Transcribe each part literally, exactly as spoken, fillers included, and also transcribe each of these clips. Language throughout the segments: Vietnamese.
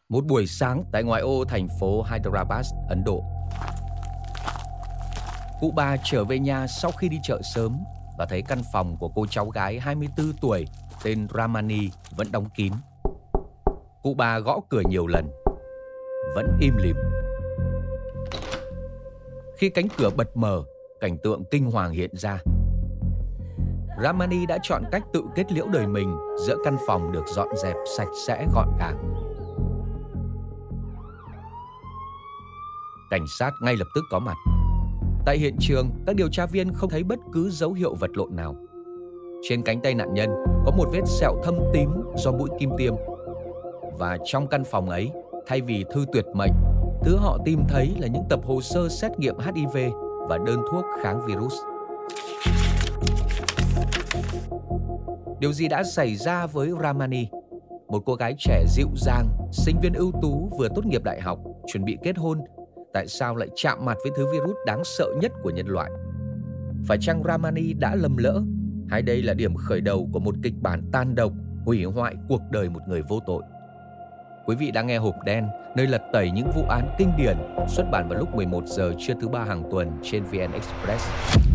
Một buổi sáng tại ngoại ô thành phố Hyderabad, Ấn Độ. Cụ bà trở về nhà sau khi đi chợ sớm và thấy căn phòng của cô cháu gái hai mươi tư tuổi tên Ramani vẫn đóng kín. Cụ bà gõ cửa nhiều lần, vẫn im lìm. Khi cánh cửa bật mở, cảnh tượng kinh hoàng hiện ra. Ramani đã chọn cách tự kết liễu đời mình giữa căn phòng được dọn dẹp sạch sẽ gọn gàng. Cảnh sát ngay lập tức có mặt. Tại hiện trường, các điều tra viên không thấy bất cứ dấu hiệu vật lộn nào. Trên cánh tay nạn nhân có một vết sẹo thâm tím do mũi kim tiêm. Và trong căn phòng ấy, thay vì thư tuyệt mệnh, thứ họ tìm thấy là những tập hồ sơ xét nghiệm H I V và đơn thuốc kháng virus. Điều gì đã xảy ra với Ramani, một cô gái trẻ dịu dàng, sinh viên ưu tú vừa tốt nghiệp đại học, chuẩn bị kết hôn, tại sao lại chạm mặt với thứ virus đáng sợ nhất của nhân loại? Phải chăng Ramani đã lầm lỡ, hay đây là điểm khởi đầu của một kịch bản tàn độc, hủy hoại cuộc đời một người vô tội? Quý vị đang nghe Hộp Đen, nơi lật tẩy những vụ án kinh điển, xuất bản vào lúc mười một giờ trưa thứ ba hàng tuần trên vê en Express.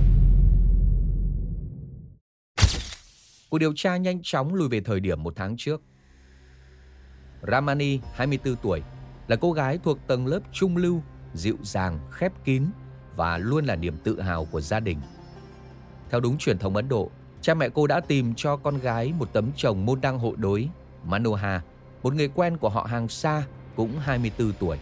Cuộc điều tra nhanh chóng lùi về thời điểm một tháng trước. Ramani, hai mươi tư tuổi, là cô gái thuộc tầng lớp trung lưu, dịu dàng, khép kín và luôn là niềm tự hào của gia đình. Theo đúng truyền thống Ấn Độ, cha mẹ cô đã tìm cho con gái một tấm chồng môn đăng hộ đối, Manohar, một người quen của họ hàng xa, cũng hai mươi tư tuổi.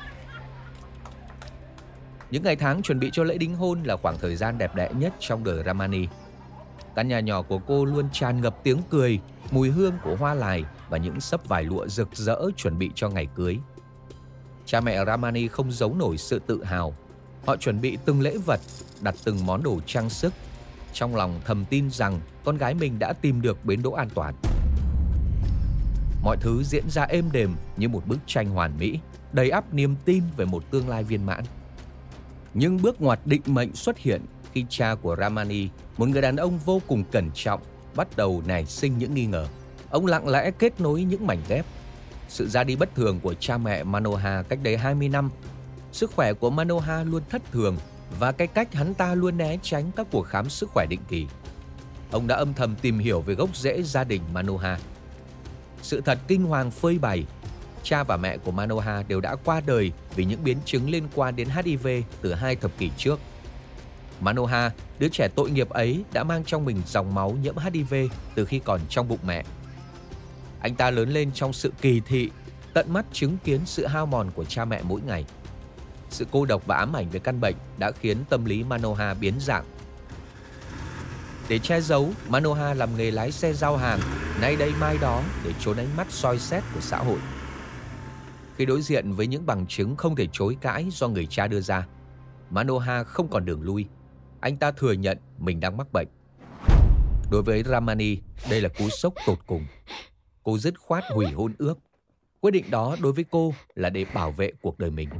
Những ngày tháng chuẩn bị cho lễ đính hôn là khoảng thời gian đẹp đẽ nhất trong đời Ramani. Căn nhà nhỏ của cô luôn tràn ngập tiếng cười, mùi hương của hoa lài và những xấp vải lụa rực rỡ chuẩn bị cho ngày cưới. Cha mẹ Ramani không giấu nổi sự tự hào. Họ chuẩn bị từng lễ vật, đặt từng món đồ trang sức, trong lòng thầm tin rằng con gái mình đã tìm được bến đỗ an toàn. Mọi thứ diễn ra êm đềm như một bức tranh hoàn mỹ, đầy ắp niềm tin về một tương lai viên mãn. Nhưng bước ngoặt định mệnh xuất hiện khi cha của Ramani, một người đàn ông vô cùng cẩn trọng, bắt đầu nảy sinh những nghi ngờ. Ông lặng lẽ kết nối những mảnh ghép. Sự ra đi bất thường của cha mẹ Manohar cách đây hai mươi năm, sức khỏe của Manohar luôn thất thường và cái cách hắn ta luôn né tránh các cuộc khám sức khỏe định kỳ. Ông đã âm thầm tìm hiểu về gốc rễ gia đình Manohar. Sự thật kinh hoàng phơi bày, cha và mẹ của Manohar đều đã qua đời vì những biến chứng liên quan đến H I V từ hai thập kỷ trước. Manohar, đứa trẻ tội nghiệp ấy, đã mang trong mình dòng máu nhiễm H I V từ khi còn trong bụng mẹ. Anh ta lớn lên trong sự kỳ thị, tận mắt chứng kiến sự hao mòn của cha mẹ mỗi ngày. Sự cô độc và ám ảnh về căn bệnh đã khiến tâm lý Manohar biến dạng. Để che giấu, Manohar làm nghề lái xe giao hàng, nay đây mai đó để trốn ánh mắt soi xét của xã hội. Khi đối diện với những bằng chứng không thể chối cãi do người cha đưa ra, Manohar không còn đường lui. Anh ta thừa nhận mình đang mắc bệnh. Đối với Ramani, đây là cú sốc tột cùng. Cô dứt khoát hủy hôn ước. Quyết định đó đối với cô là để bảo vệ cuộc đời mình.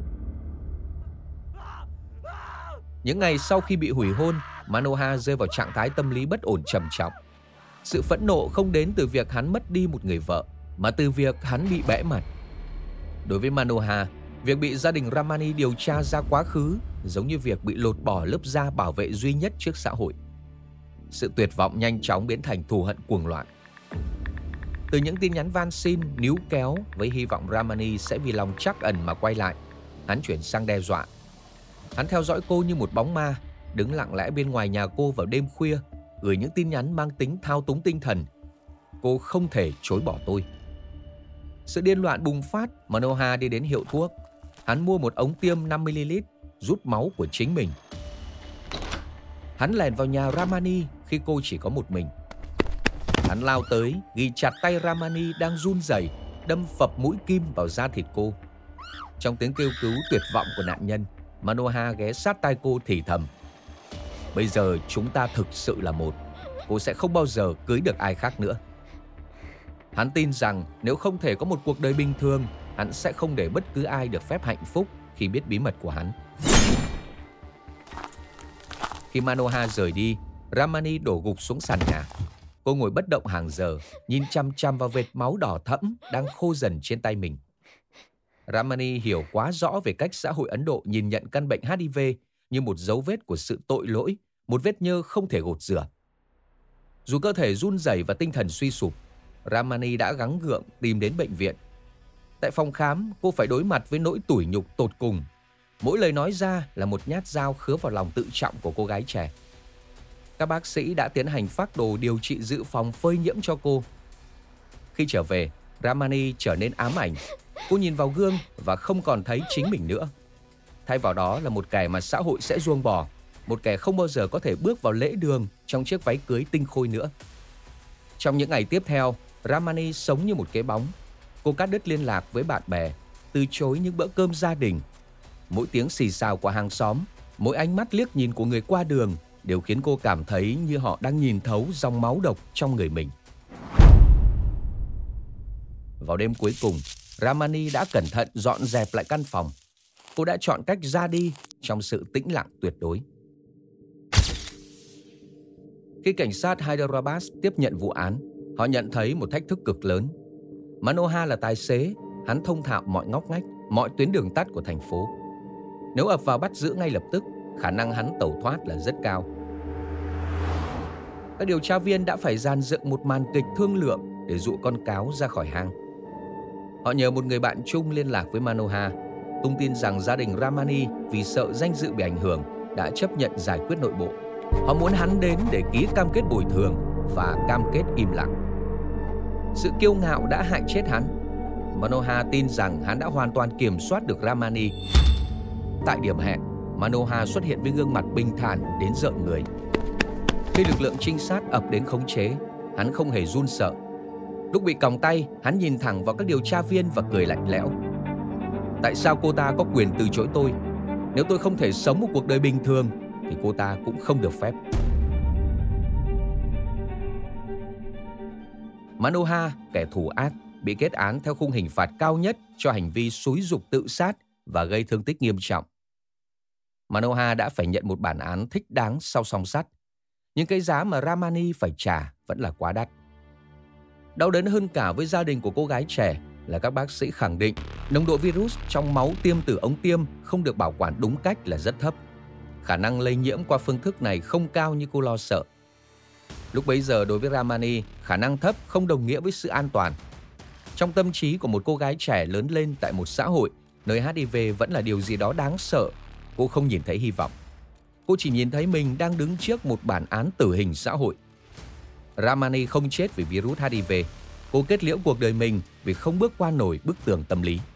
Những ngày sau khi bị hủy hôn, Manohar rơi vào trạng thái tâm lý bất ổn trầm trọng. Sự phẫn nộ không đến từ việc hắn mất đi một người vợ, mà từ việc hắn bị bẽ mặt. Đối với Manohar, việc bị gia đình Ramani điều tra ra quá khứ giống như việc bị lột bỏ lớp da bảo vệ duy nhất trước xã hội. Sự tuyệt vọng nhanh chóng biến thành thù hận cuồng loạn. Từ những tin nhắn van xin, níu kéo với hy vọng Ramani sẽ vì lòng trắc ẩn mà quay lại, hắn chuyển sang đe dọa. Hắn theo dõi cô như một bóng ma, đứng lặng lẽ bên ngoài nhà cô vào đêm khuya, gửi những tin nhắn mang tính thao túng tinh thần. Cô không thể chối bỏ tôi. Sự điên loạn bùng phát, Manohar đi đến hiệu thuốc. Hắn mua một ống tiêm năm mi-li-lít, rút máu của chính mình. Hắn lèn vào nhà Ramani khi cô chỉ có một mình. Hắn lao tới, ghi chặt tay Ramani đang run rẩy, đâm phập mũi kim vào da thịt cô. Trong tiếng kêu cứu tuyệt vọng của nạn nhân, Manohar ghé sát tai cô thì thầm: "Bây giờ chúng ta thực sự là một. Cô sẽ không bao giờ cưới được ai khác nữa." Hắn tin rằng nếu không thể có một cuộc đời bình thường, hắn sẽ không để bất cứ ai được phép hạnh phúc khi biết bí mật của hắn. Khi Manohar rời đi, Ramani đổ gục xuống sàn nhà. Cô ngồi bất động hàng giờ, nhìn chăm chăm vào vệt máu đỏ thẫm đang khô dần trên tay mình. Ramani hiểu quá rõ về cách xã hội Ấn Độ nhìn nhận căn bệnh hát i vê như một dấu vết của sự tội lỗi, một vết nhơ không thể gột rửa. Dù cơ thể run rẩy và tinh thần suy sụp, Ramani đã gắng gượng tìm đến bệnh viện. Tại phòng khám, cô phải đối mặt với nỗi tủi nhục tột cùng. Mỗi lời nói ra là một nhát dao khứa vào lòng tự trọng của cô gái trẻ. Các bác sĩ đã tiến hành phác đồ điều trị dự phòng phơi nhiễm cho cô. Khi trở về, Ramani trở nên ám ảnh. Cô nhìn vào gương và không còn thấy chính mình nữa. Thay vào đó là một kẻ mà xã hội sẽ ruồng bỏ, một kẻ không bao giờ có thể bước vào lễ đường trong chiếc váy cưới tinh khôi nữa. Trong những ngày tiếp theo, Ramani sống như một cái bóng. Cô cắt đứt liên lạc với bạn bè, từ chối những bữa cơm gia đình. Mỗi tiếng xì xào của hàng xóm, mỗi ánh mắt liếc nhìn của người qua đường đều khiến cô cảm thấy như họ đang nhìn thấu dòng máu độc trong người mình. Vào đêm cuối cùng, Ramani đã cẩn thận dọn dẹp lại căn phòng. Cô đã chọn cách ra đi trong sự tĩnh lặng tuyệt đối. Khi cảnh sát Hyderabad tiếp nhận vụ án, họ nhận thấy một thách thức cực lớn. Manohar là tài xế, hắn thông thạo mọi ngóc ngách, mọi tuyến đường tắt của thành phố. Nếu ập vào bắt giữ ngay lập tức, khả năng hắn tẩu thoát là rất cao. Các điều tra viên đã phải dàn dựng một màn kịch thương lượng để dụ con cáo ra khỏi hang. Họ nhờ một người bạn chung liên lạc với Manohar, tung tin rằng gia đình Ramani vì sợ danh dự bị ảnh hưởng đã chấp nhận giải quyết nội bộ. Họ muốn hắn đến để ký cam kết bồi thường và cam kết im lặng. Sự kiêu ngạo đã hại chết hắn. Manohar tin rằng hắn đã hoàn toàn kiểm soát được Ramani. Tại điểm hẹn, Manohar xuất hiện với gương mặt bình thản đến rợn người. Khi lực lượng trinh sát ập đến khống chế, hắn không hề run sợ. Lúc bị còng tay, hắn nhìn thẳng vào các điều tra viên và cười lạnh lẽo. Tại sao cô ta có quyền từ chối tôi? Nếu tôi không thể sống một cuộc đời bình thường, thì cô ta cũng không được phép. Manohar, kẻ thù ác, bị kết án theo khung hình phạt cao nhất cho hành vi xúi giục tự sát và gây thương tích nghiêm trọng. Manohar đã phải nhận một bản án thích đáng sau song sắt, nhưng cái giá mà Ramani phải trả vẫn là quá đắt. Đau đớn hơn cả với gia đình của cô gái trẻ là các bác sĩ khẳng định nồng độ virus trong máu tiêm từ ống tiêm không được bảo quản đúng cách là rất thấp. Khả năng lây nhiễm qua phương thức này không cao như cô lo sợ. Lúc bấy giờ đối với Ramani, khả năng thấp không đồng nghĩa với sự an toàn. Trong tâm trí của một cô gái trẻ lớn lên tại một xã hội nơi hát i vê vẫn là điều gì đó đáng sợ, cô không nhìn thấy hy vọng. Cô chỉ nhìn thấy mình đang đứng trước một bản án tử hình xã hội. Ramani không chết vì virus hát i vê. Cô kết liễu cuộc đời mình vì không bước qua nổi bức tường tâm lý.